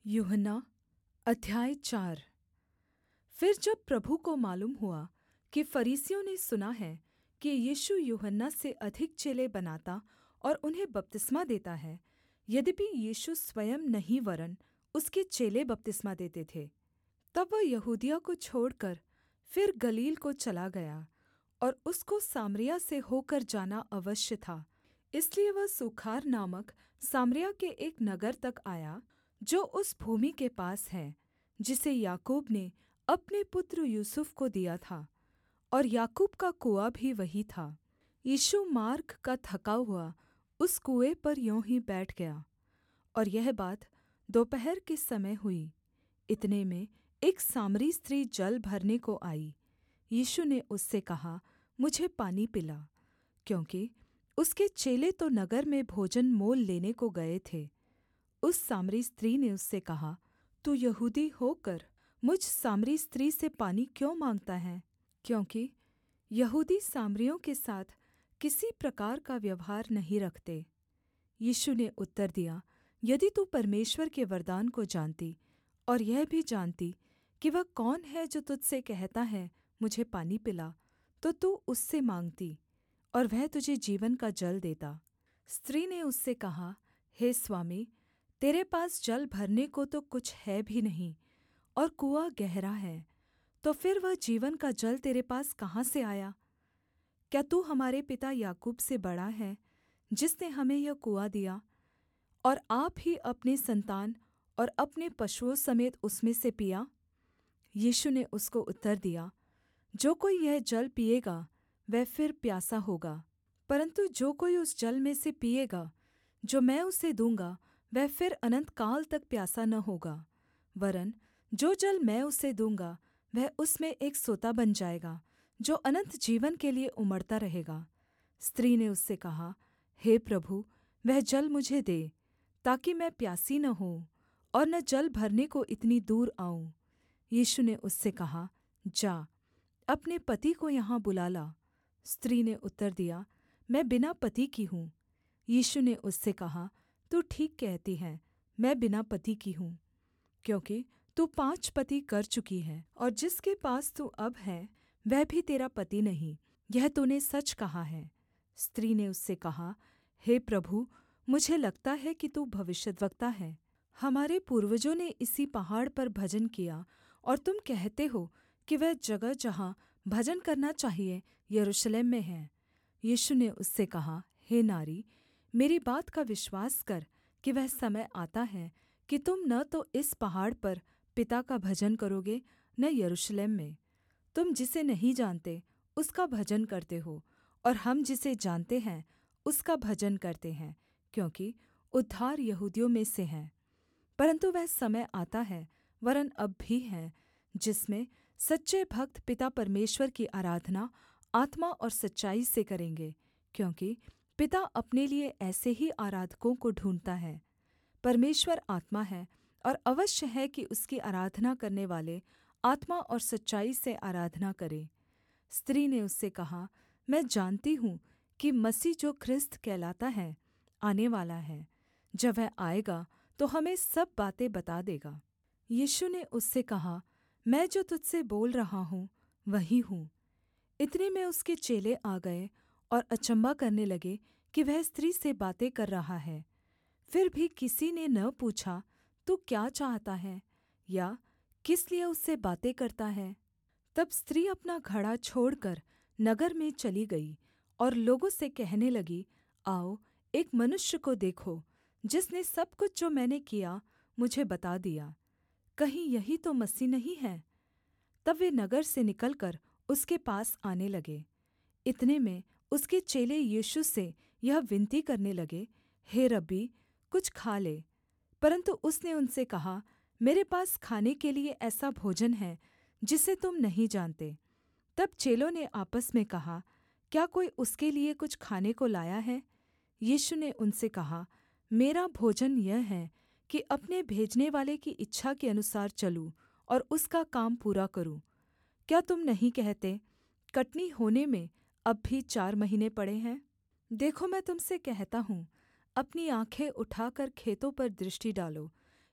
यूहन्ना अध्याय 4। फिर जब प्रभु को मालूम हुआ कि फरीसियों ने सुना है कि यीशु यूहन्ना से अधिक चेले बनाता और उन्हें बपतिस्मा देता है, यद्यपि यीशु स्वयं नहीं वरन् उसके चेले बपतिस्मा देते थे, तब वह यहूदिया को छोड़कर फिर गलील को चला गया और उसको सामरिया से होकर जाना अवश्य था। इसलिए वह सूखार नामक सामरिया के एक नगर तक आया, जो उस भूमि के पास है जिसे याकूब ने अपने पुत्र यूसुफ को दिया था, और याकूब का कुआँ भी वही था। यीशु मार्ग का थका हुआ उस कुएँ पर यों ही बैठ गया, और यह बात दोपहर के समय हुई। इतने में एक सामरी स्त्री जल भरने को आई। यीशु ने उससे कहा, मुझे पानी पिला, क्योंकि उसके चेले तो नगर में भोजन मोल लेने को गए थे। उस सामरी स्त्री ने उससे कहा, तू यहूदी होकर मुझ सामरी स्त्री से पानी क्यों माँगता है? क्योंकि यहूदी सामरियों के साथ किसी प्रकार का व्यवहार नहीं रखते। यीशु ने उत्तर दिया, यदि तू परमेश्वर के वरदान को जानती और यह भी जानती कि वह कौन है जो तुझसे कहता है मुझे पानी पिला, तो तू उससे माँगती और वह तुझे जीवन का जल देता। स्त्री ने उससे कहा, हे स्वामी, तेरे पास जल भरने को तो कुछ है भी नहीं, और कुआँ गहरा है, तो फिर वह जीवन का जल तेरे पास कहाँ से आया? क्या तू हमारे पिता याकूब से बड़ा है, जिसने हमें यह कुआँ दिया, और आप ही अपने संतान और अपने पशुओं समेत उसमें से पिया? यीशु ने उसको उत्तर दिया, जो कोई यह जल पिएगा वह फिर प्यासा होगा, परन्तु जो कोई उस जल में से पिएगा जो मैं उसे दूँगा, वह फिर अनन्तकाल तक प्यासा न होगा, वरन् जो जल मैं उसे दूँगा वह उसमें एक सोता बन जाएगा, जो अनन्त जीवन के लिए उमड़ता रहेगा। स्त्री ने उससे कहा, हे प्रभु, वह जल मुझे दे, ताकि मैं प्यासी न होऊँ और न जल भरने को इतनी दूर आऊँ। यीशु ने उससे कहा, जा, अपने पति को यहाँ बुला ला। स्त्री ने उत्तर दिया, मैं बिना पति की हूँ। यीशु ने उससे कहा, तू ठीक कहती है, मैं बिना पति की हूँ, क्योंकि तू 5 पति कर चुकी है, और जिसके पास तू अब है वह भी तेरा पति नहीं। यह तूने सच कहा है। स्त्री ने उससे कहा, हे प्रभु, मुझे लगता है कि तू भविष्यद्वक्ता है। हमारे पूर्वजों ने इसी पहाड़ पर भजन किया, और तुम कहते हो कि वह जगह जहाँ भजन करना चाहिए यरूशलेम में है। यीशु ने उससे कहा, हे नारी, मेरी बात का विश्वास कर कि वह समय आता है कि तुम न तो इस पहाड़ पर पिता का भजन करोगे, न यरूशलेम में। तुम जिसे नहीं जानते उसका भजन करते हो, और हम जिसे जानते हैं उसका भजन करते हैं, क्योंकि उद्धार यहूदियों में से है। परन्तु वह समय आता है, वरन् अब भी है, जिसमें सच्चे भक्त पिता परमेश्वर की आराधना आत्मा और सच्चाई से करेंगे, क्योंकि पिता अपने लिए ऐसे ही आराधकों को ढूँढ़ता है। परमेश्वर आत्मा है, और अवश्य है कि उसकी आराधना करने वाले आत्मा और सच्चाई से आराधना करें। स्त्री ने उससे कहा, मैं जानती हूँ कि मसीह जो ख्रिस्त कहलाता है आने वाला है। जब वह आएगा तो हमें सब बातें बता देगा। यीशु ने उससे कहा, मैं जो तुझसे बोल रहा हूँ वही हूँ। इतने में उसके चेले आ गए और अचम्भा करने लगे कि वह स्त्री से बातें कर रहा है। फिर भी किसी ने न पूछा, तू क्या चाहता है, या किस लिए उससे बातें करता है? तब स्त्री अपना घड़ा छोड़कर नगर में चली गई और लोगों से कहने लगी, आओ, एक मनुष्य को देखो, जिसने सब कुछ जो मैंने किया मुझे बता दिया। कहीं यही तो मसीह नहीं है? तब वे नगर से निकलकर उसके पास आने लगे। इतने में उसके चेले यीशु से यह विनती करने लगे, हे रब्बी, कुछ खा ले। परन्तु उसने उनसे कहा, मेरे पास खाने के लिए ऐसा भोजन है जिसे तुम नहीं जानते। तब चेलों ने आपस में कहा, क्या कोई उसके लिए कुछ खाने को लाया है? यीशु ने उनसे कहा, मेरा भोजन यह है कि अपने भेजने वाले की इच्छा के अनुसार चलूँ और उसका काम पूरा करूँ। क्या तुम नहीं कहते, कटनी होने में अब भी 4 महीने पड़े हैं? देखो, मैं तुमसे कहता हूँ, अपनी आँखें उठाकर खेतों पर दृष्टि डालो,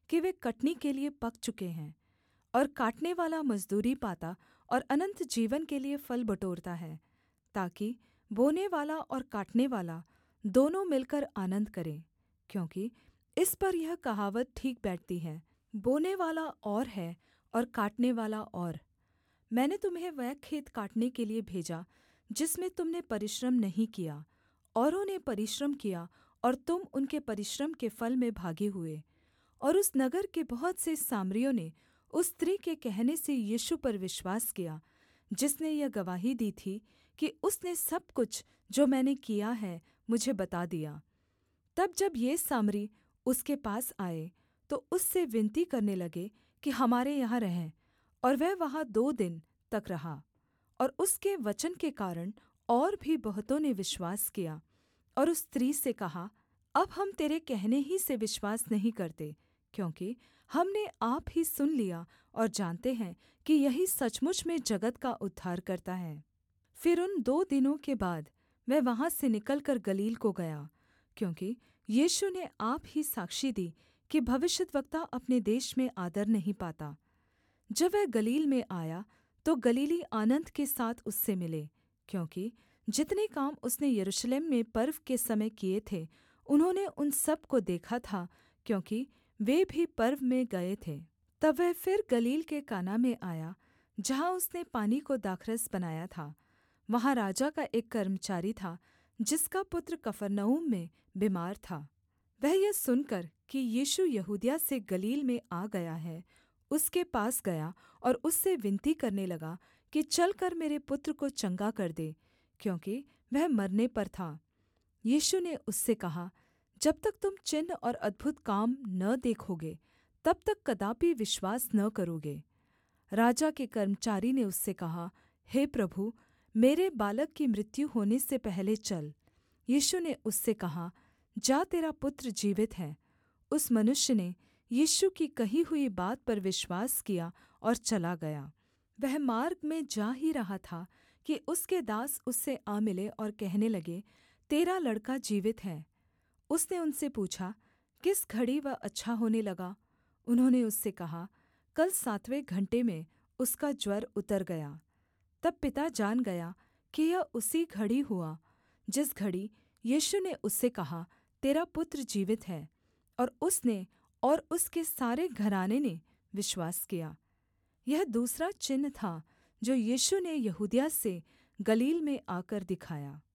कि वे कटनी के लिए पक चुके हैं, और काटनेवाला मजदूरी पाता और अनन्त जीवन के लिए फल बटोरता है, ताकि बोनेवाला और काटनेवाला दोनों मिलकर आनन्द करें। क्योंकि इस पर यह कहावत ठीक बैठती है, बोनेवाला और है और काटनेवाला और। मैंने तुम्हें वह खेत काटने के लिए भेजा जिसमें तुमने परिश्रम नहीं किया, औरों ने परिश्रम किया और तुम उनके परिश्रम के फल में भागी हुए। और उस नगर के बहुत से सामरियों ने उस स्त्री के कहने से यीशु पर विश्वास किया, जिसने यह गवाही दी थी कि उसने सब कुछ जो मैंने किया है मुझे बता दिया। तब जब ये सामरी उसके पास आए तो उससे विनती करने लगे कि हमारे यहाँ रह, और वह वहाँ 2 दिन तक रहा। और उसके वचन के कारण और भी बहुतों ने विश्वास किया। और उस स्त्री से कहा, अब हम तेरे कहने ही से विश्वास नहीं करते, क्योंकि हमने आप ही सुन लिया और जानते हैं कि यही सचमुच में जगत का उद्धार करता है। फिर उन 2 दिनों के बाद वह वहाँ से निकलकर गलील को गया, क्योंकि यीशु ने आप ही साक्षी दी कि भविष्यद्वक्ता अपने देश में आदर नहीं पाता। जब वह गलील में आया तो गलीली आनन्द के साथ उससे मिले, क्योंकि जितने काम उसने यरूशलेम में पर्व के समय किए थे उन्होंने उन सब को देखा था, क्योंकि वे भी पर्व में गए थे। तब वह फिर गलील के काना में आया, जहाँ उसने पानी को दाखरस बनाया था। वहाँ राजा का एक कर्मचारी था, जिसका पुत्र कफरनहूम में बीमार था। वह यह सुनकर कि यीशु यहूदिया से गलील में आ गया है, उसके पास गया और उससे विनती करने लगा कि चलकर मेरे पुत्र को चंगा कर दे, क्योंकि वह मरने पर था। यीशु ने उससे कहा, जब तक तुम चिन्ह और अद्भुत काम न देखोगे, तब तक कदापि विश्वास न करोगे। राजा के कर्मचारी ने उससे कहा, हे प्रभु, मेरे बालक की मृत्यु होने से पहले चल। यीशु ने उससे कहा, जा, तेरा पुत्र जीवित है। उस मनुष्य ने यीशु की कही हुई बात पर विश्वास किया और चला गया। वह मार्ग में जा ही रहा था कि उसके दास उससे आ मिले और कहने लगे, तेरा लड़का जीवित है। उसने उनसे पूछा, किस घड़ी वह अच्छा होने लगा? उन्होंने उससे कहा, कल 7वें घंटे में उसका ज्वर उतर गया। तब पिता जान गया कि यह उसी घड़ी हुआ जिस घड़ी यीशु ने उससे कहा, तेरा पुत्र जीवित है। और उसने और उसके सारे घराने ने विश्वास किया। यह दूसरा चिन्ह था जो यीशु ने यहूदिया से गलील में आकर दिखाया।